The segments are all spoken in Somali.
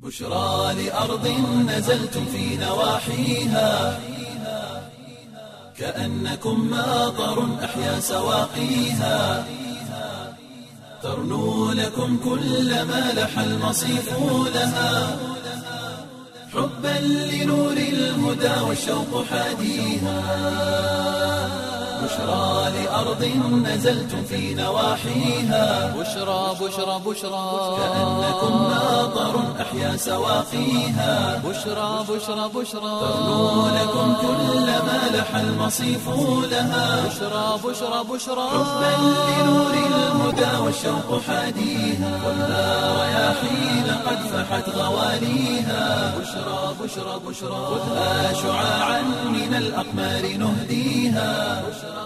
بشرى لأرض نزلتم في نواحيها كأنكم ماطر أحيا سواقيها ترنو لكم كل ما لح المصيف لها حبا لنور الهدى والشوق حاديها بشرى لأرض نزلتم في نواحيها بشرى كأنكم ماطر أحيا سواقيها بشرى ترنو لكم كل ما لح المصيف لها بشرى حبا لنور الهدى والشوق حاديها والنار رياحين قد فحت غواليها بشرى خذها شعاعا من الأقمار نهديها.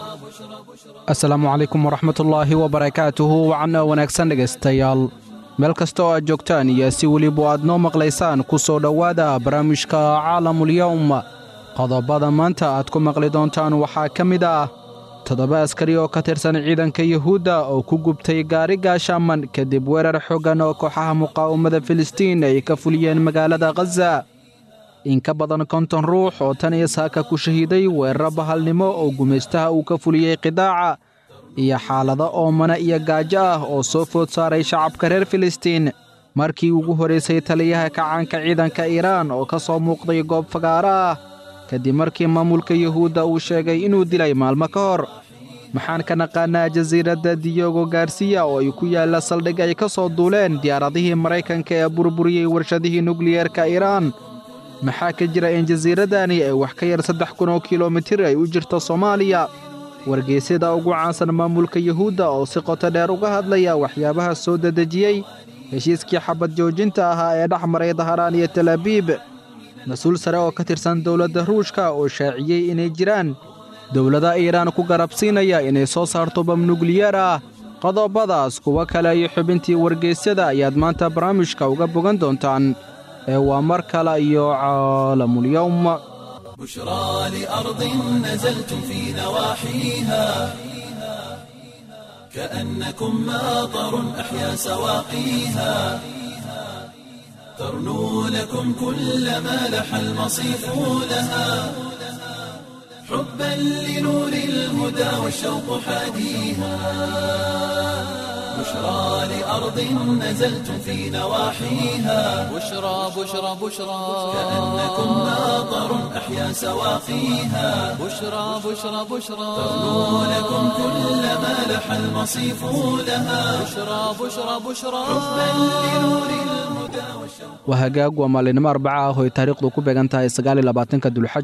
asalaamu calaykum waraxmatullaahi wabarakaatuhu wacana wanaagsan dhegaystayaal meel kasta oo aad joogtaan iyo si weliba aad noo maqlaysaan ku soo dhowaada barnaamijka caalamulyawm qodobada maanta aad ku maqli doontaan waxaa ka mid ah 7 askari oo ka tirsan ciidanka yuhuudda oo ku gubtay gaari gaashaaman kadib weerar xooggan oo kooxaha muqaawamada filistiin ay ka fuliyeen magaalada khaza in ka badan 50 ruux oo tan iyo saaka ku shahiiday weerar bahalnimo oo gumaystaha uu ka fuliyey qidaaca iyo xaalado oomana iyo gaajo ah oo soo food saaray shacabka reer filistiin markii ugu horeysay taliyaha kacaanka ciidanka iiraan oo ka soo muuqday goob fagaaro ah kadib markii maamulka yuhuudda uu sheegay inuu dilay maalmo ka hor maxaan ka naqaanaa jasiiradda diyogo gaarsiya oo ay ku yaalla saldhig ay ka soo duuleen diyaaradihii maraykanka ee burburiyey warshadihii nukliyeerka iiraan maxaa ka jira in jasiiradani ay wax ka yar 3,000 oo kilomitir ay u jirto Soomaaliya wargeysyada ugu caansan maamulka yuhuudda oo si qoto dheer uga hadlaya waxyaabaha soo dadejiyey heshiiskii xabad joojinta ahaa ee dhex maray Dahraan iyo Tel Aviv mas'uul sare oo ka tirsan dowladda Ruushka oo shaaciyey inay jiraan dowladda Iiraan ku garabsiinaya inay soo saarto bam nukliyeer ah qodobadaas kuwa kale iyo xubintii wargeysyada ayaad maanta barnaamijka uga bogan doontaan ومركل عالم اليوم بشرى لأرض نزلتم في نواحيها كأنكم ماطر أحيا سواقيها ترنو لكم كل ما لح المصيف لها حبا لنور الهدى والشوق حاديها بشرى لأرض نزلتم في نواحيها بشرى كأنكم ماطر أحيا سواقيها بشرى ترنو لكم كل ما لح المصيف لها بشرى حبا لنور الهدى والشوق وهجاج ومالينما 4 oo taariikhdu ku beegan tahay 29 Dulxaj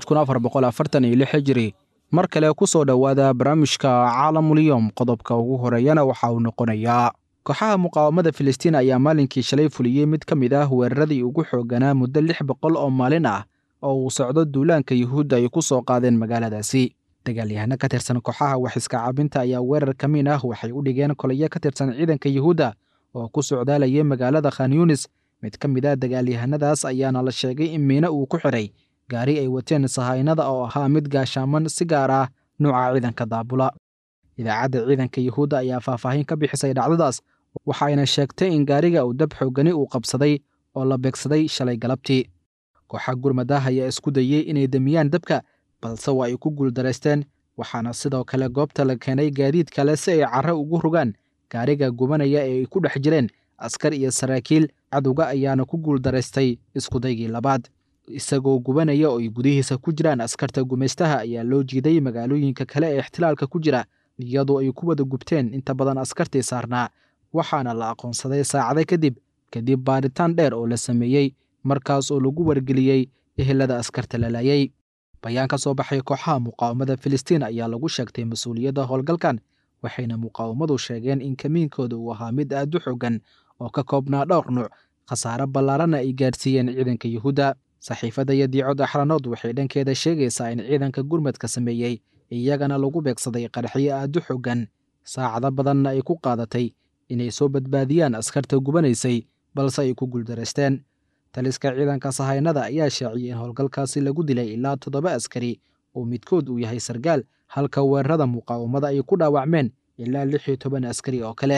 1446 Hijri mar kale ku soo dhawaada barnaamijka caalamuliyawm qodobka ugu horeeyana waxa uu noqonayaa kooxaha muqaawamada Filistiin ayaa maalinkii shalay fuliyay mid ka mid ah weeraradii ugu xooganaa muddo 600 oo maalin ah oo uu socdo duulaanka yuhuudda ay ku soo qaadeen magaaladaasi dagaalyahano ka tirsan kooxaha wax iska caabinta ayaa weerar kamiin ah waxay u dhigeen kolaya ka tirsan ciidanka yuhuudda oo ku socdaalayay magaalada Khan Yunis mid ka mid ah dagaalyahanadaas ayaana la sheegay in miina uu ku xiray gaari ay wateen sahaynada oo ahaa mid gaashaaman si gaar ah nooca ciidanka daabula idaacadda ciidanka yuhuudda ayaa faahfaahin ka bixisay dhacdadaas waxayna sheegtay in gaariga uu dab xoogani uu qabsaday oo la beegsaday shalay galabtii kooxa gurmadaha ayaa isku dayay inay damiyaan dabka balse waa ay ku guuldareysteen waxaana sidoo kale goobta la keenay gaadiid kale si ay carro ugu rogaan gaariga gubanaya ee ay ku dhex jireen askar iyo saraakiil cadowga ayaana ku guuldareystay iskudaygii labaad isagoo gubanaya oo ay gudihiisa ku jiraan askarta gumaystaha ayaa loo jiiday magaalooyinka kale ee ixtilaalka ku jira iyadoo ay ku wada gubteen inta badan askartii saarnaa waxaana la aqoonsaday saacado kadib baaritaan dheer oo la sameeyey markaas oo lagu wargeliyey ehelada askarta la laayay bayaan ka soo baxay kooxaha muqaawamada Filistiin ayaa lagu sheegtay mas'uuliyadda howlgalkan waxayna muqaawamadu sheegeen in kamiinkooda uu ahaa mid aad u xooggan oo ka koobnaa dhowr nuuc khasaare ballaaran ay gaarsiiyeen ciidanka yuhuudda saxiifadda Yadiicod Axranood waxay dhankeeda sheegaysaa in ciidanka gurmadka sameeyey iyagana lagu beegsaday qaraxyo aad u xooggan saacado badanna ay ku qaadatay inay soo badbaadiyaan askarta gubanaysay balse ay ku guuldareysteen taliska ciidanka sahaynada ayaa shaaciyay in howlgalkaasi lagu dilay ilaa 7 askari oo midkood uu yahay sargaal halka weerarada muqaawamada ay ku dhaawacmeen ilaa 16 askari oo kale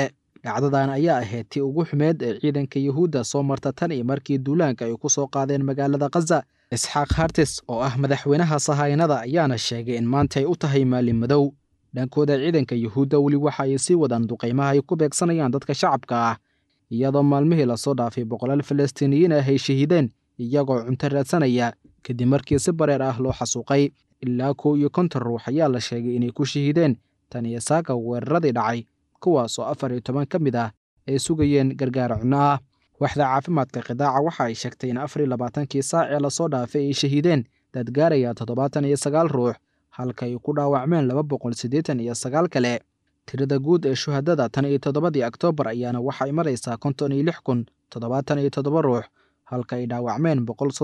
dhacdadan ayaa ahayd tii ugu xumeed ee ciidanka yuhuudda soo marta tan iyo markii duulaanka ay ku soo qaadeen magaalada khaza. isxaaq hartis oo ah madaxweynaha sahaynada ayaana sheegay in maanta ay u tahay maalin madow. dhankooda ciidanka yuhuudda weli waxa ay sii wadaan duqaymaha ay ku beegsanayaan dadka shacabka ah, iyadoo maalmihii lasoo dhaafay boqolaal falastiiniyiin ah ay shahiideen iyagoo cunto raadsanaya kadib markii si bareer ah loo xasuuqay. ilaa 51 ruux ayaa la sheegay inay ku shahiideen tan iyo saaka weeraradii dhacay, kuwaasoo 14 ka mid ah ay sugayeen gargaar cunno ah. waaxda caafimaadka qidaaca waxa ay sheegtay in 24kii saac ee lasoo dhaafay ay shahiideen dad gaaraya 79 ruux, halka ay ku dhaawacmeen 289 kale. tirada guud ee shuhadada tan iyo 7 Oktoobar ayaana waxay maraysaa 56,077 ruux, halka ay dhaawacmeen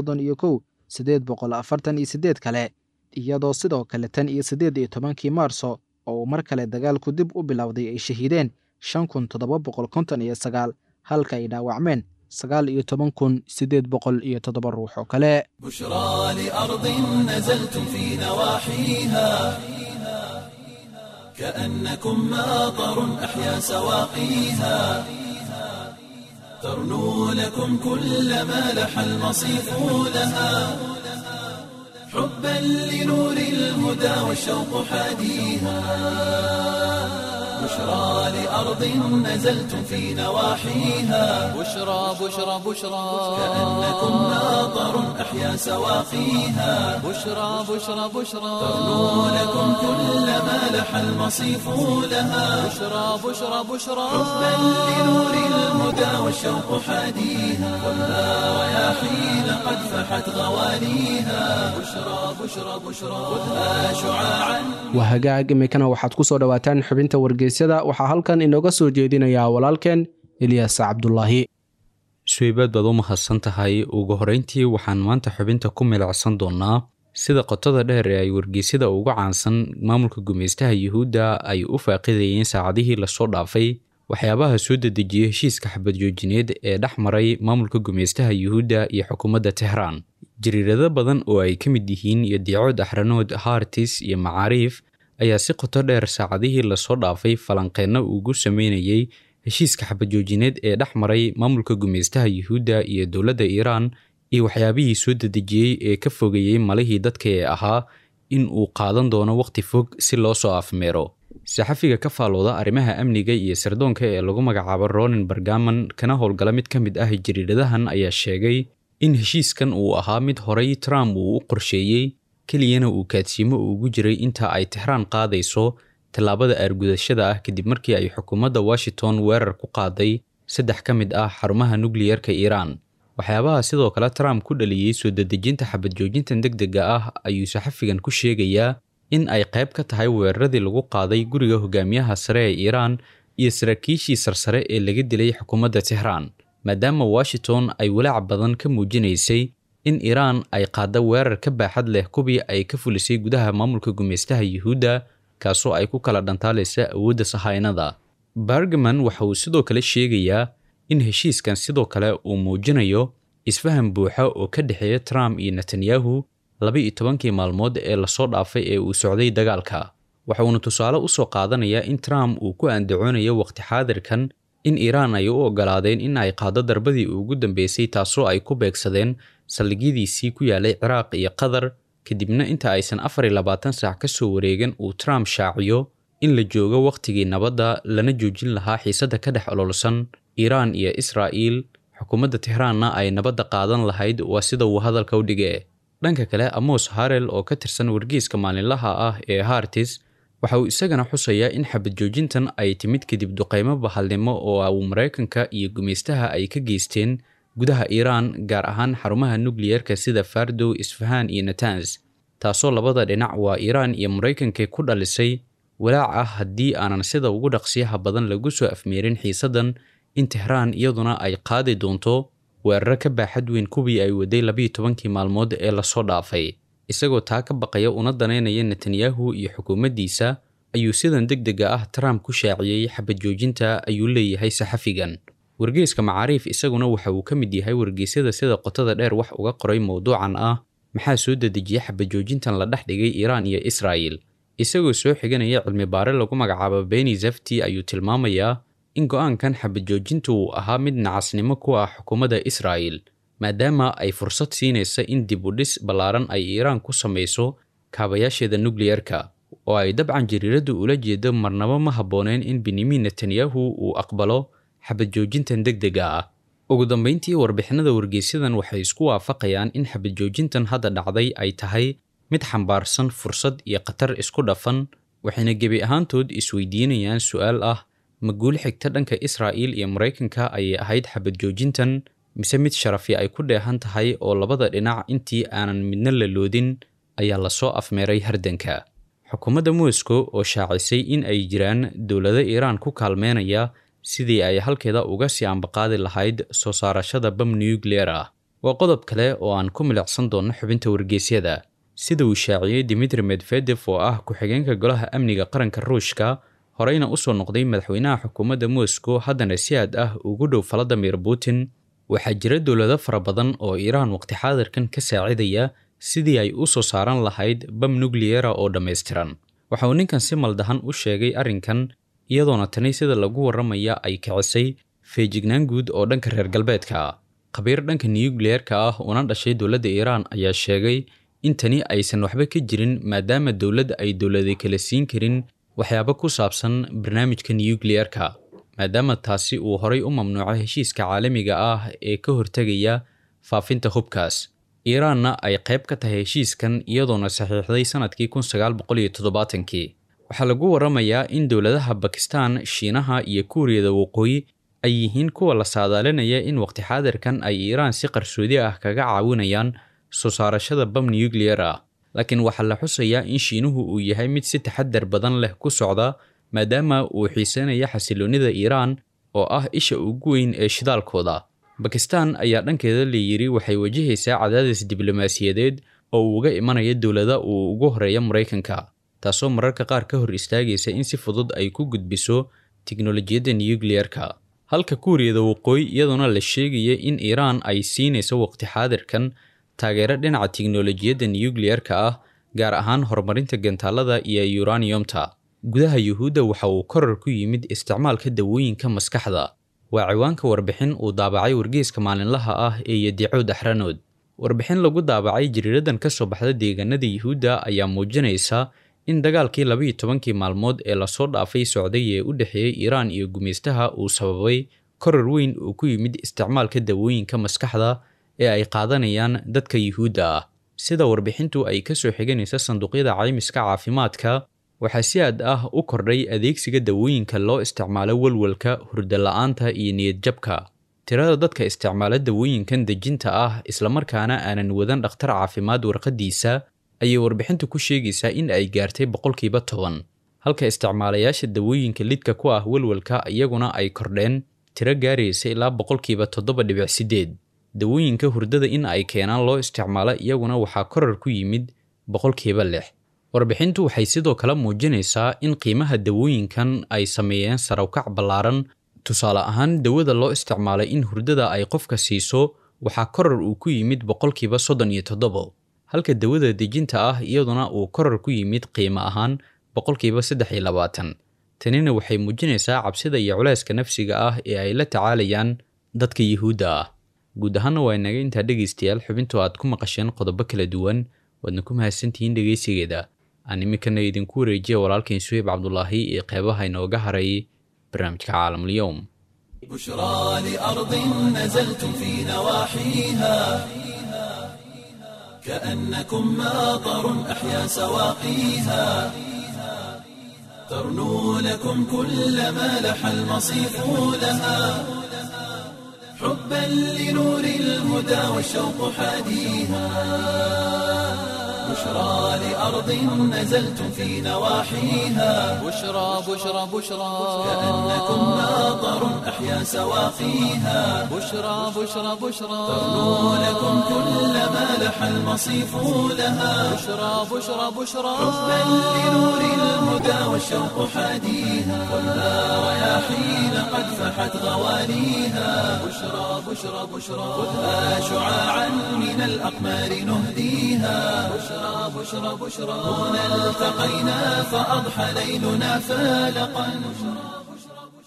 131,848 kale, iyadoo sidoo kale tan iyo 18 Maarso oo mar kale dagaalku dib u bilowday ay shahiideen 5,759, halka ay dhaawacmeen 19,807 ruux oo kale. بشرى لأرض نزلتم في نواحيها كأنكم ماطر أحيا سواقيها ترنو لكم كل ما لح المصيف لها حبا لنور الهدى والشوق حاديها بشرى لأرض نزلتم في نواحيها بشرى بشرى بشرى كأنكم ماطر أحيا سواقيها بشرى بشرى بشرى ترنو لكم كل ما لح المصيف لها بشرى بشرى بشرى حبا لنور الهدى والشوق حاديها خذها رياحين قد فحت غوانيها بشرى بشرى بشرى خذها شعاعا. waa hagaag imikana waxaad ku soo dhawaataan xubinta wargeysyada. waxaa halkan inooga soo jeedinayaa walaalkeen Ilyas Cabdullaahi. suweybaad baad u mahadsan tahay. ugu horeyntii waxaan maanta xubinta ku milicsan doonaa sida qotada dheer ee ay wargeysyada ugu caansan maamulka gumeystaha yuhuudda ay u faaqidayeen saacadihii lasoo dhaafay waxyaabaha soo dedejiyay heshiiska xabad joojineed ee dhex maray maamulka gumeystaha yuhuudda iyo xukuumadda Tehraan. jariirado badan oo ay ka mid yihiin Yadiicood Axranood, Hartis iyo Macaariif ayaa si qoto dheer saacadihii lasoo dhaafay falanqeeno ugu sameynayay heshiiska xabad joojineed ee dhex maray maamulka gumeystaha yuhuudda iyo dowladda Iiraan iyo waxyaabihii soo dedejiyey ee ka fogeeyey malihii dadka ee ahaa in uu qaadan doono waqti fog si loo soo afmeero. saxafiga ka faalooda arrimaha amniga iyo sirdoonka ee lagu magacaabo Ronen Bergaman kana howlgala mid ka mid ah jariiradahan ayaa sheegay in heshiiskan uu ahaa mid horey Trump uu u qorsheeyey, keliyana uu kaadsiimo ugu jiray inta ay Tehraan qaadayso tallaabada argudashada ah kadib markii ay xukuumadda Washington weerar ku qaaday 3 ka mid ah xarumaha nukliyeerka Iiraan. waxyaabaha sidoo kale Trump ku dhaliyay soo dedejinta xabad joojintan degdega ah ayuu saxafigan ku sheegayaa in ay qayb ka tahay weeraradii lagu qaaday guriga hogaamiyaha sare ee Iiraan iyo saraakiishii sarsare ee laga dilay xukuumadda Tehraan, maadaama Washington ay walaac badan ka muujinaysay in Iiraan ay qaado weerar ka baaxad leh kubii ay ka fulisay gudaha maamulka gumeystaha yuhuudda, kaasoo ay ku kala dhantaalaysa awoodda sahaynada. Bergman waxa uu sidoo kale sheegayaa in heshiiskan sidoo kale uu muujinayo isfaham buuxa oo ka dhexeeya Trump iyo Netanyahu 12 maalmood ee lasoo dhaafay ee uu socday dagaalka. waxa uuna tusaale u soo qaadanayaa in Trump uu ku andacoonayo waqti xaadirkan in Iiraan ay u ogolaadeen in ay qaado darbadii ugu dambeysay taasoo ay ku beegsadeen saldhigyadiisii ku yaalay Ciraaq iyo Qatar, kadibna inta aysan 24 saac ka soo wareegin uu Trump shaaciyo in la joogo waqtigii nabadda lana joojin lahaa xiisadda ka dhex ololsan Iiraan iyo Israa'iil. xukuumadda Tehraanna ay nabadda qaadan lahayd, waa sida uu hadalka u dhigay. dhanka kale Amos Harel oo ka tirsan wargeyska maalinlaha ah ee Hartis waxa uu isagana xusayaa in xabad joojintan ay timid kadib duqeymo bahalnimo oo uu Mareykanka iyo gumeystaha ay ka geysteen gudaha Iiraan, gaar ahaan xarumaha nukliyeerka sida Fardo, Isfahan iyo Natanz, taasoo labada dhinac waa Iiraan iyo Mareykanka ku dhalisay walaac ah haddii aanan sida ugu dhaqsiyaha badan lagu soo afmeerin xiisadan in Tehraan iyaduna ay qaadi doonto weerar ka baaxad weyn kubii ay waday 12 maalmood ee lasoo dhaafay. isagoo taa ka baqaya una daneynaya Netanyahu iyo xukuumaddiisa ayuu sidan degdega ah Trump ku shaaciyay xabad joojinta, ayuu leeyahay saxafigan. wargeyska Macaariif isaguna waxa uu ka mid yahay wargeysyada sida qotada dheer wax uga qoray mowduucan ah maxaa soo dedejiyay xabad joojintan la dhex dhigay Iiraan iyo Israa'iil. isagoo soo xiganaya cilmi baare lagu magacaabo Beni Zafti ayuu tilmaamayaa in go'aankan xabajoojintu uu ahaa mid nacasnimo ku ah xukuumadda Israa'iil, maadaama ay fursad siinaysa in dib u dhis ballaaran ay Iiraan ku samayso kaabayaasheeda nukliyeerka, oo ay dabcan jariiraddu ula jeedo marnaba ma habbooneen in Benyamin Netanyahu uu aqbalo xabajoojintan degdega ah. Ugu dambeyntii, warbixinada wargeysyadan waxay isku waafaqayaan in xabajoojintan hadda dhacday ay tahay mid xambaarsan fursad iyo khatar isku dhafan, waxayna gebi ahaantood isweydiinayaan su'aal ah ma guul xigta dhanka Israa'iil iyo Maraykanka ayay ahayd xabajoojintan, mise mid sharafi ay ku dheehan tahay oo labada dhinac intii aanan midna la loodin ayaa lasoo afmeeray hardanka. Xukuumadda Moscow oo shaacisay in ay jiraan dowlado Iiraan ku kaalmeynaya sidii ay halkeeda uga sii ambaqaadi lahayd soo saarashada bam nuclear ah, waa qodob kale oo aan ku milicsan doono xubinta wargeysyada. Sida uu shaaciyey Dmitry Medvedev oo ah ku-xigeenka golaha amniga qaranka Ruushka, horeyna u soo noqday madaxweynaha xukuumadda Moscow, haddana si aad ah ugu dhow Vladimir Putin, waxaa jira dowlado fara badan oo Iiraan waqti xaadirkan ka saacidaya sidii ay u soo saaran lahayd bam nuclear oo dhammaystiran. Waxa uu ninkan si maldahan u sheegay arrinkan, iyadoona tani sida lagu warramaya ay kicisay feejignaan guud oo dhanka reer galbeedka ah. Khabiir dhanka nuclear-ka ah una dhashay dowladda Iiraan ayaa sheegay in tani aysan waxba ka jirin, maadaama dowladda ay dowlada kala siin karin waxyaabo ku saabsan barnaamijka nuclear-ka, maadaama taasi uu horay u mamnuucay heshiiska caalamiga ah ee ka hortagaya faafinta hubkaas. Iiraanna ay qayb ka tahay heshiiskan iyadoona saxiixday sanadkii 1970. Waxaa lagu warramayaa in dowladaha Bakistan, Shiinaha iyo Kuuriyada Waqooyi ay yihiin kuwa la saadaalinaya in waqti xaadirkan ay Iiraan si qarsoodi ah kaga caawinayaan soo saarashada bam nuclear ah. Laakiin waxaa la xusayaa in Shiinuhu uu yahay mid si taxadar badan leh ku socda, maadaama uu xiiseynaya xasiloonida Iiraan oo ah isha ugu weyn ee shidaalkooda. Bakistan ayaa dhankeeda la yiri waxay wajahaysaa cadaadis diblomaasiyadeed oo uga imanaya dowladda uu ugu horeeya Maraykanka, taasoo mararka qaar ka hor istaagaysa in si fudud ay ku gudbiso tiknoolajiyadda nuclear-ka. Halka Kuuriyada Waqooyi iyaduna la sheegaya in Iiraan ay siinayso waqti xaadirkan taageero dhinaca tiknoolajiyadda nuclear-ka ah, gaar ahaan horumarinta gantaalada iyo uranium-ta. Gudaha Yuhuudda waxa uu koror ku yimid isticmaalka dawooyinka maskaxda. Waa ciwaanka warbixin uu daabacay wargeyska maalinlaha ah ee Yedicood Axranood. Warbixin lagu daabacay jariiradan ka soo baxda deegaanada Yuhuudda ayaa muujinaysa in dagaalkii 12 maalmood ee lasoo dhaafay socday ee u dhexeeyay Iiraan iyo gumeystaha uu sababay koror weyn oo ku yimid isticmaalka dawooyinka maskaxda ee ay qaadanayaan dadka Yuhuudda ah. Sida warbixintu ay ka soo xiganaysa sanduuqyada caymiska caafimaadka, waxaa si aad ah u kordhay adeegsiga dawooyinka loo isticmaalo walwalka, hurdo la'aanta iyo niyad jabka. Tirada dadka isticmaala dawooyinkan dejinta ah isla markaana aanan wadan dhakhtar caafimaad warqadiisa ayay warbixintu ku sheegaysaa in ay gaartay 10%, halka isticmaalayaasha dawooyinka lidka ku ah walwalka iyaguna ay kordheen tiro gaaraysa ilaa 7.8%. Dawooyinka hurdada in ay keenaan loo isticmaalo iyaguna waxaa koror ku yimid 6%. Warbixintu waxay sidoo kale muujinaysaa in qiimaha dawooyinkan ay sameeyeen sare u kac ballaaran. Tusaale ahaan, dawada loo isticmaalay in hurdada ay qofka siiso waxaa koror uu ku yimid 37%, halka dawada dejinta ah iyaduna uu koror ku yimid qiimo ahaan 23%. Tanina waxay muujinaysaa cabsida iyo culayska nafsiga ah ee ay la tacaalayaan dadka Yuhuudda ah. Guud ahaanna waa inaga intaa dhegaystayaal xubintu aad ku maqasheen qodobo kala duwan, waadna ku mahadsantihiin dhegaysigeeda. aan iminkana idinku wareejiya walaalkeen Suhayb Cabdullaahi ee qeybaha inooga haray barnaamijka Caalamul-Yawm. بشرى لأرض نزلتم في نواحيها كأنكم ماطر أحيا سواقيها ترنو لكم كل ما لح المصيف لها حبا لنور الهدى والشوق حاديها بشرى لأرض نزلتم في نواحيها بشرى بشرى بشرى كأنكم ماطر أحيا سواقيها بشرى بشرى بشرى ترنو لكم كل ما لح المصيف لها بشرى بشرى بشرى حبا لنور الهدى والشوق حاديها ولا رياحين قد فحت غوانيها بشرى بشرى بشرى خذها شعاعا من الأقمار نهديها بشرى بشرى بشرى هنا التقينا فأضحى ليلنا فالقا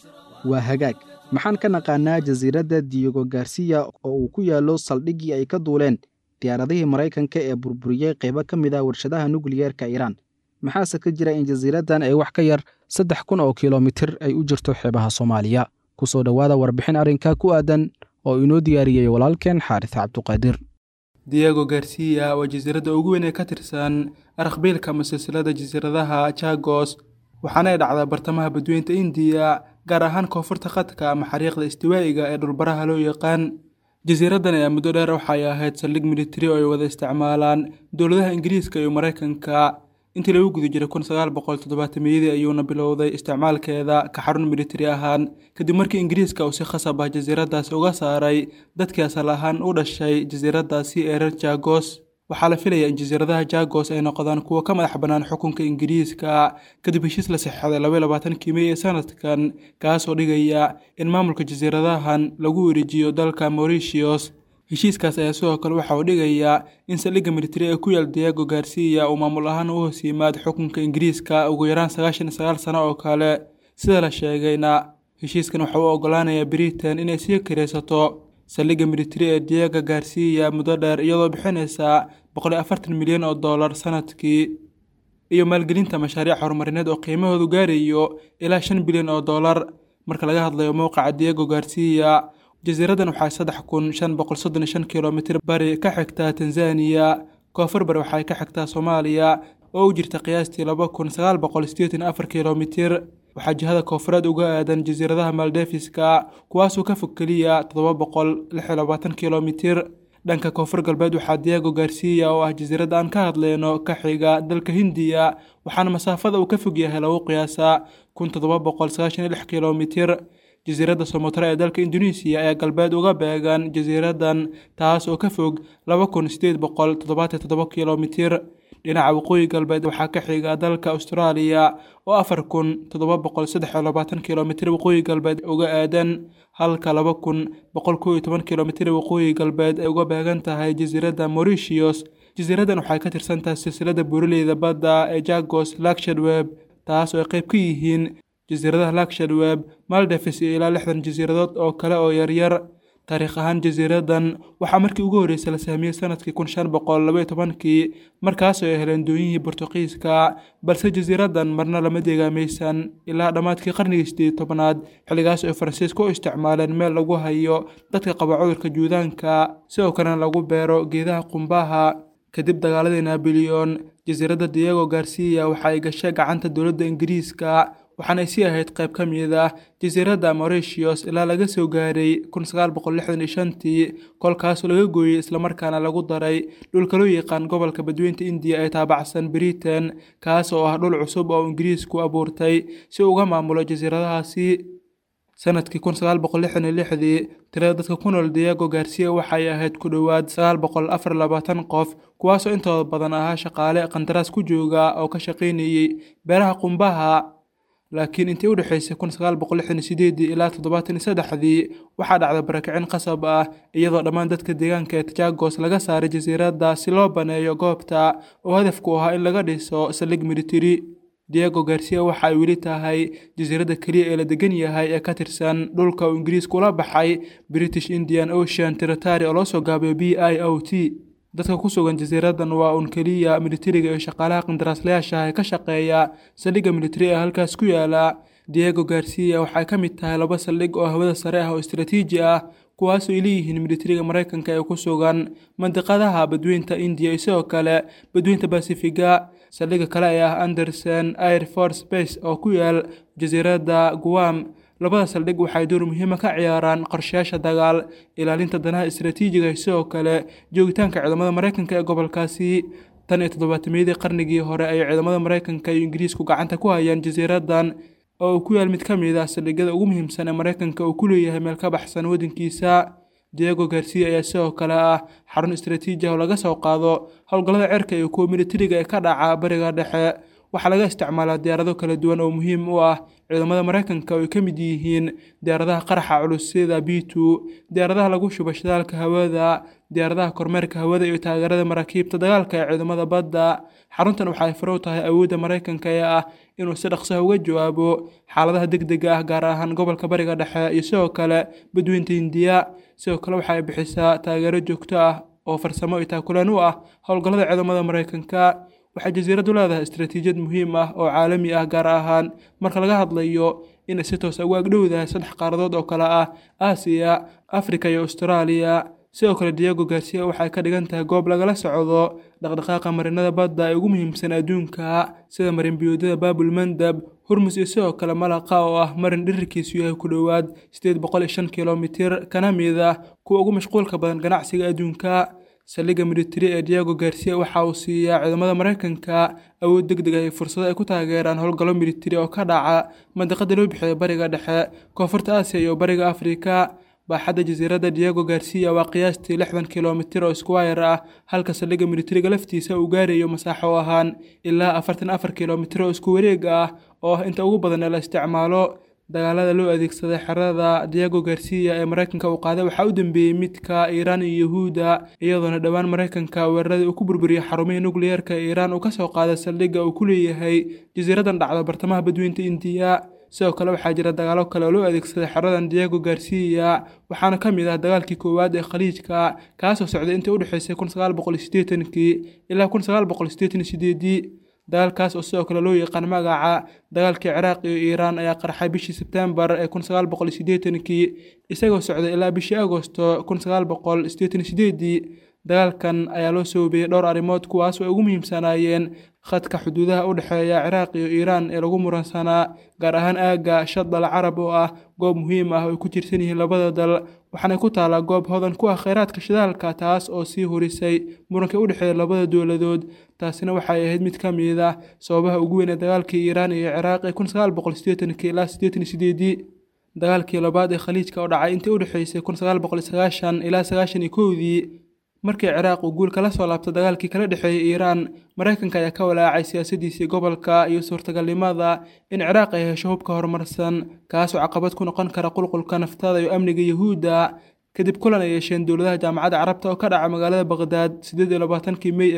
waa hagaag maxaan ka naqaanaa jasiiradda diego garcia oo uu ku yaallo saldhiggii ay ka duuleen diyaaradihii maraykanka ee burburiyey qaybo ka mid ah warshadaha nukliyeerka iiraan maxaase ka jira in jasiiraddan ay wax ka yar 3,000 oo kilomitir ay u jirto xeebaha soomaaliya ku soo dhowaada warbixin arrinka ku aadan oo inoo diyaariyey walaalkeen xaaris cabduqaadir diego garcia waa jasiiradda ugu weyn ee ka tirsan arkhbiilka ama silsilada jasiiradaha Chagos waxaana ay dhacdaa bartamaha badweynta Indiya gaar ahaan koonfurta khadka ama xariiqda istiwaa'iga ee dhulbaraha loo yaqaan jasiiraddan ayaa muddo dheer waxay ahayd saldhig militari oo ay wada isticmaalaan dowladaha Ingiriiska iyo Mareykanka intii lagu guda jiray 1970 ayuuna bilowday isticmaalkeeda ka xarun militari ahaan kadib markii Ingiriiska uu si khasab ah jasiiraddaasi uga saaray dadkii asal ahaan u dhashay jasiiraddaasi ee reer Chagos waxaa la filayaa in jasiiradaha Chagos ay noqdaan kuwo ka madax bannaan xukunka Ingiriiska kadib heshiis la saxeexday 22 May ee sanadkan kaasoo dhigaya in maamulka jasiiradahan lagu wareejiyo dalka Mauritius heshiiskaas ayaa sidoo kale waxa uu dhigayaa in saldhigga militari ee ku yaal Diego Garcia uu maamul ahaan u hoos yimaado xukunka Ingiriiska ugu yaraan 99 sano oo kale sida la sheegayna heshiiskan waxa uu ogolaanayaa Britain inay sii kireysato saldhigga militari ee Diego Garcia muddo dheer iyadoo bixinaysa $140 milyan oo dollar sanadkii iyo maalgelinta mashaariic horumarineed oo qiimahoodu gaarayo ilaa $5 bilyan oo dollar marka laga hadlayo mowqaca Diego Garcia jasiiraddan waxay 3,535 kilomitir bari ka xigtaa Tanzania koonfur bari waxay ka xigtaa Soomaaliya oo u jirta qiyaastii 2,984 kilomitir waxaa jihada koonfureed uga aadan jasiiradaha Maldiveska kuwaasoo ka fog keliya 726 kilomitir dhanka koonfur galbeed waxaa Diego Garcia oo ah jasiiradda aan ka hadlayno ka xiga dalka Hindiya waxaana masaafada uu ka fog yahay lagu qiyaasaa 1,796 kilomitir jasiiradda Sumatra ee dalka Indonesia ayaa galbeed uga beegan jasiiraddan taas oo ka fog 2,877 kilomitir dhinaca waqooyi galbeed waxaa ka xiga dalka Australia oo 4,723 kilomitir waqooyi galbeed uga aadan halka 2,111 kilomitir waqooyi galbeed ay uga beegan tahay jasiiradda Mauritius jasiiraddan waxay ka tirsan tahay silsilada buuraleyda badda ee Chagos Lakeshadweep taas oo ay qayb ka yihiin jasiiradaha Lakeshadweep Maldives iyo ilaa 60 jasiiradood oo kale oo yaryar taariikh ahaan jasiiraddan waxaa markii ugu horeysay la sahamiyey sanadkii 1512 markaas ay heleen dooniyihii Boortaqiiska balse jasiiraddan marna lama deegaamaysan ilaa dhammaadkii qarnigii 18aad xilligaas ay Faransiisku u isticmaaleen meel lagu hayo dadka qaba cudurka juudaanka sidoo kalena lagu beero geedaha qumbaha kadib dagaaladii Napoleon jasiiradda Diego Garcia waxa ay gashay gacanta dowladda Ingiriiska waxaana ay sii ahayd qayb ka mid ah jasiiradda Mauritius ilaa laga soo gaaray 1965 kolkaas laga gooyay isla markaana lagu daray dhulka loo yaqaan gobolka badweynta Indiya ee taabacsan Britain kaas oo ah dhul cusub oo Ingiriisku abuurtay si uu uga maamulo jasiiradahaasi sanadkii 1966 tirada dadka ku nool Diego Garcia waxay ahayd ku dhowaad 924 qof kuwaas oo intooda badan ahaa shaqaale qandaraas ku jooga oo ka shaqeynayay beeraha qumbaha laakiin intii u dhaxaysay 1968 ilaa 73 waxaa dhacday barakicin qasab ah iyadoo dhammaan dadka deegaanka ee Chagos laga saaray jasiiradda si loo baneeyo goobta oo hadafku ahaa in laga dhiso saldhig militari Diego Garcia waxa ay weli tahay jasiiradda kaliya ee la degan yahay ee ka tirsan dhulka uu Ingiriisku la baxay British Indian Ocean Territory oo loo soo gaabiyo BIOT dadka ku sugan jasiiraddan waa un kaliya militariga iyo shaqaalaha qandaraaslayaasha ee ka shaqeeya saldhigga militari ee halkaas ku yaala Diego Garcia waxay ka mid tahay laba saldhig oo hawada sare ah oo istiraatiiji ah kuwaas oo leeyihiin militariga Mareykanka ee ku sugan mandiqadaha badweynta Indiya iyo sidoo kale badweynta Pacifiga saldhigga kale ee ah Andersen Air Force Base oo ku yaal jasiiradda Guam labada saldhig waxay door muhiim ah ka ciyaaraan qorshayaasha dagaal ilaalinta danaha istiraatiijiga iyo sidoo kale joogitaanka ciidamada Mareykanka ee gobolkaasi tan iyo 700 qarnigii hore ay ciidamada Mareykanka iyo Ingiriisku gacanta ku hayaan jasiiraddan oo ku yaal mid ka mid ah saldhigyada ugu muhiimsan ee Mareykanka uu ku leeyahay meel ka baxsan wadankiisa Diego Garcia ayaa sidoo kale ah xarun istiraatiiji ah oo laga soo qaado howlgallada cirka iyo kuwa militariga ee ka dhaca bariga dhexe waxaa laga isticmaalaa diyaarado kala duwan oo muhiim u ah ciidamada Mareykanka oo ay ka mid yihiin diyaaradaha qaraxa culus sida B2, diyaaradaha lagu shubo shidaalka hawada, diyaaradaha kormeerka hawada iyo taageerada maraakiibta dagaalka ee ciidamada badda. Xaruntan waxa ay faro u tahay awoodda Mareykanka ee ah inuu si dhaqso ah uga jawaabo xaaladaha degdega ah gaar ahaan gobolka Bariga Dhexe iyo sidoo kale Badweynta Hindiya. Sidoo kale waxa ay bixisaa taageero joogto ah oo farsamo iyo taakuleen u ah howlgallada ciidamada Mareykanka. waxay jasiiradu leedahay istaraatiijiyad muhiim ah oo caalami ah gaar ahaan marka laga hadlayo in ay si toos ah ugu agdhowdahay 3 qaaradood oo kala ah Aasiya, Afrika iyo Australia. sidoo kale Diego Garcia waxay ka dhigan tahay goob lagala socdo dhaqdhaqaaqa marinada badda ee ugu muhiimsan adduunka sida marin biyoodada Bab el-Mandab, Hormuz iyo sidoo kale Malaqa oo ah marin dhererkiisu yahay ku dhowaad 805 kilomitir kana mid ah kuwa ugu mashquulka badan ganacsiga adduunka. saldhigga militari ee Diego Garcia waxa uu siiyaa ciidamada Mareykanka awood degdeg ah iyo fursado ay ku taageeraan howlgallo militari oo ka dhaca mandiqada loo bixiyo Bariga Dhexe, Koonfurta Aasiya iyo Bariga Afrika. baaxadda jasiiradda Diego Garcia waa qiyaastii 60 kilomitir oo square ah, halka saldhigga militariga laftiisa uu gaarayo masaaxo ahaan ilaa 44 kilomitir oo isku wareeg ah oo inta ugu badan la isticmaalo. dagaalada loo adeegsaday xerada Diego Garcia ee Mareykanka uu qaaday waxa uu dambeeyay midka Iran iyo Yahuuda, iyadoona dhawaan Mareykanka weeraradii uu ku burburiyay xarumaha nukliyeerka ee Iran uu ka soo qaaday saldhigga uu ku leeyahay jasiiradan dhacda bartamaha Badweynta Hindiya. sidoo kale waxaa jira dagaalo kale oo loo adeegsaday xeradan Diego Garcia, waxaana ka mid ah dagaalkii koowaad ee Khaliijka kaasoo socday intii u dhaxaysay 1980 ilaa 1988. dagaalkaas oo sidoo kale loo yaqaan magaca dagaalkii Ciraaq iyo Iran ayaa qarxay bishii Sebtembar ee 1980 isagoo socday ilaa bishii Agoosto 1988. dagaalkan ayaa loo soo beeyay dhowr arrimood kuwaas oo ugu muhiimsanaayeen khadka xuduudaha u dhexeeya Ciraaq iyo Iran ee lagu muransanaa gaar ahaan aagga Shad al-Arab oo ah goob muhiim ah oo ay ku jirsan yihiin labada dal, waxaana ku taala goob hodan ku ah kheyraadka shidaalka taas oo sii horisay muranka u dhexeeya labada dowladood. taasina waxay ahayd mid ka mid ah sababaha ugu weyn ee dagaalkii Iran iyo Ciraaq ee 1980 ilaa 88. dagaalkii labaad ee Khaliijka oo dhacay intii u dhaxaysay 1990 ilaa 91 markii Ciraaq uu guul kala soo laabtay dagaalkii kala dhaxeeyay Iran, Mareykanka ayaa ka walaacay siyaasaddiisa gobolka iyo suurtagalnimada in Ciraaq ay hesho hubka horumarsan kaas oo caqabad ku noqon kara qulqulka naftada iyo amniga Yahuuda. kadib kulan ay yeesheen dowladaha jaamacadda Carabta oo ka dhacay magaalada Baghdad 28 May ee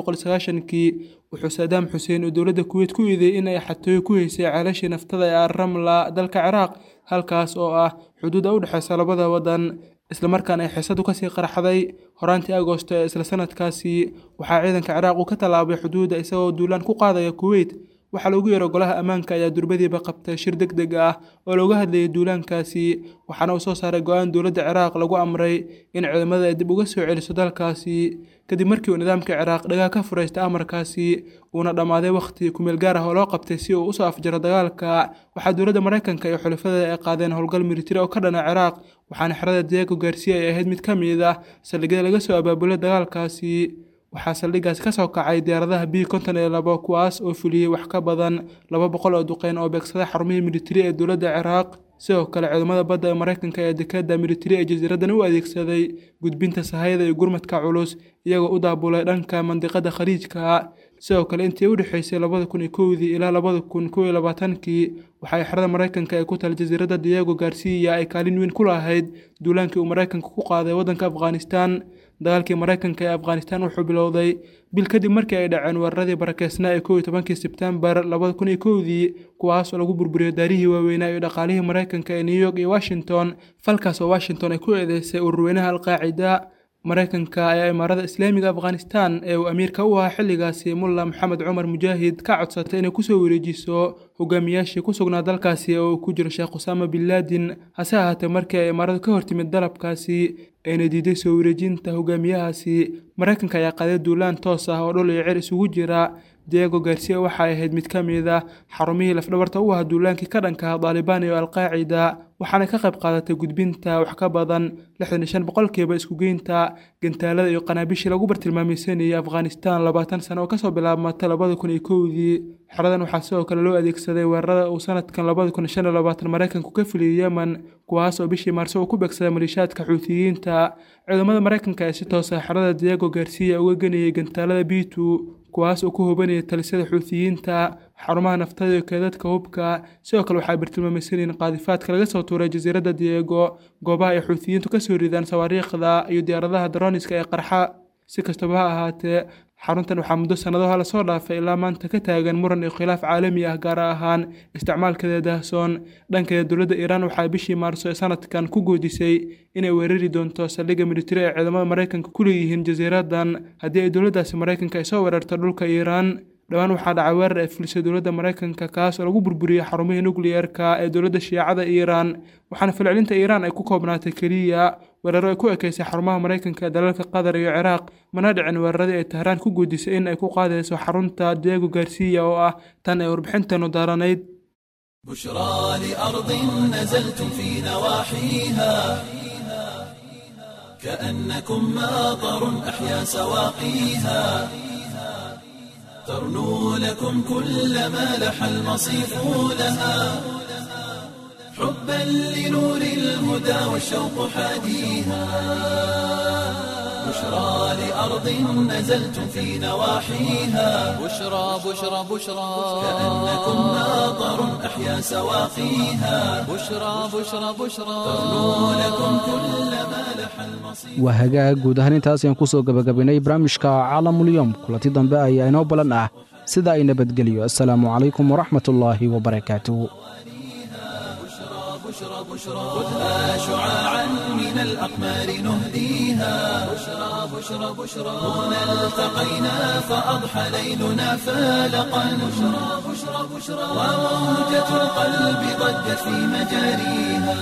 1990 wuxuu Saddam Hussein oo dowladda Kuwait ku eedeeyay in ay xatooyo ku haysay ceelashii naftada ee Ramla dalka Ciraaq, halkaas oo ah xuduud u dhaxaysa labada wadan isla markaana ay xiisadu ka sii qarxaday. horaantii Agoosto ee isla sanadkaasi waxaa ciidanka Ciraaq uu ka tallaabay xuduudda isagoo duulaan ku qaadaya Kuwait. waxaa lagu yeero golaha ammaanka ayaa durbadiiba qabtay shir degdeg ah oo looga hadlayay duulaankaasi, waxaana uu soo saaray go'aan dowladda Ciraaq lagu amray in ciidamada ay dib uga soo celiso dalkaasi. kadib markii uu nidaamka Ciraaq dhagaa ka furaystay amarkaasi uuna dhammaaday waqti ku meel gaar ah oo loo qabtay si uu u soo afjaro dagaalka, waxaa dowladda Mareykanka iyo xulafada ay qaadeen howlgal militari oo ka dhana Ciraaq, waxaana xerada Diego Garcia ay ahayd mid ka mid ah saldhigyada laga soo abaabulay dagaalkaasi. waxaa saldhiggaasi ka soo kacay diyaaradaha B-52 kuwaas oo fuliyay wax ka badan 200 oo duqeyn oo beegsaday xarumihii militari ee dowladda Ciraaq. sidoo kale ciidamada badda ee Mareykanka ee dekedda militari ee jasiiradan u adeegsaday gudbinta sahayda iyo gurmadka culus iyagoo u daabulay dhanka mandiqada Khaliijka. sidoo kale intii u dhaxaysay 2001 ilaa 2021 waxay xerada Mareykanka ee ku taal jasiiradda Diego Garcia ay kaalin weyn ku lahayd duulaankii uu Mareykanku ku qaaday waddanka Afghanistan. dagaalkii Mareykanka ee Afghanistan wuxuu bilowday bil kadib markii ay dhaceen weeraradii barakeysnaa ee 11 Sebtembar 2001 kuwaas oo lagu burburiyay daarihii waaweynaa iyo dhaqaalihii Mareykanka ee New York iyo Washington. falkaas oo Washington ay ku eedeysay ururweynaha Al-Qaacida. Mareykanka ayaa Imaarada Islaamiga Afghanistan ee uu amiirka u ahaa xilligaasi Mullah Maxamed Cumar Mujaahid ka codsatay inay ku soo wareejiso hogaamiyaashii ku sugnaa dalkaasi oo uu ku jiro Sheekh Osama bin Laden. hase ahaatee markii ay Imaaradu ka hortimid dalabkaasi ayna diiday soo wareejinta hogaamiyahaasi, Mareykanka ayaa qaaday duulaan toos ah oo dhul iyo cir isugu jira. Diego Garcia waxay ahayd mid ka mid ah xarumihii lafdhabarta u ahaa duulaankii ka dhanka ah Taliban iyo Al-Qaacida, waxaana ka qayb qaadatay gudbinta wax ka badan 65% isku geynta gantaalada iyo qanaabishii lagu bartilmaameedsanayay Afghanistan 20 sano oo kasoo bilaabmatay 2001. xeradan waxaa sidoo kale loo adeegsaday weerarada uu sanadkan 2025 Mareykanku ka fuliyay Yemen, kuwaas oo bishii Maarso uu ku beegsaday maleeshiyaadka Xuutiyiinta. ciidamada Mareykanka ee si toos ah xerada Diego Garcia uga ganayay gantaalada B2 kuwaas oo ku hubanaya talisada xuutiyiinta xarumaha naftada iyo keedadka hubka. sidoo kale waxaa bartilmaameedsanayeen qaadifaadka laga soo tuuray jasiiradda Diego, goobaha ay xuutiyiintu ka soo ridaan sawaariikhda iyo diyaaradaha droniska ee qarxa. si kastaba ha ahaatee, xaruntan waxaa muddo sannadaha lasoo dhaafay ilaa maanta ka taagan muran iyo khilaaf caalami ah, gaar ahaan isticmaalkeeda daahsoon. dhankeeda dowladda Iiraan waxaa bishii Maarso ee sanadkan ku goodisay inay weerari doonto saldhigga militari ee ciidamada Mareykanka ku leeyihiin jasiiradan haddii ay dowladdaasi Mareykanka ay soo weerarto dhulka Iiraan. dhowaan waxaa dhacay weerar ay fulisay dowladda Mareykanka kaas oo lagu burburiyey xarumihii nukliyeerka ee dowladda Shiicada Iiraan, waxaana falcelinta Iiraan ay ku koobnaatay keliya weeraro ay ku ekeysay xarumaha Mareykanka ee dalalka Qatar iyo Ciraaq, mana dhicin weeraradii ay Tehraan ku guudisay in ay ku qaadayso xarunta Diego Garcia oo ah tan ay warbixinteenu daaranayd. بشرى لأرض نزلتم في نواحيها كأنكم ماطر أحيا سواقيها ترنو لكم كل ما لح المصيف لها حبا لنور الهدى والشوق حاديها بشرى لأرض نزلتم في نواحيها بشرى بشرى بشرى كأنكم ماطر أحيا سواقيها بشرى بشرى بشرى ترنو لكم كل ما لح المصيف. waa hagaag guud ahaan intaas ayaan kusoo gabagabaynay barnaamijka caalamulyoom. kulanti dambe ayaa inoo balan ah, sida ay nabadgeliyo. assalaamu calaykum waraxmatullaahi wabarakaatuh. خذها شعاعا من الأقمار نهديها بشرى بشرى بشرى هنا التقينا فأضحى ليلنا فالقا بشرى بشرى بشرى وموجة القلب ضجت في مجاريها.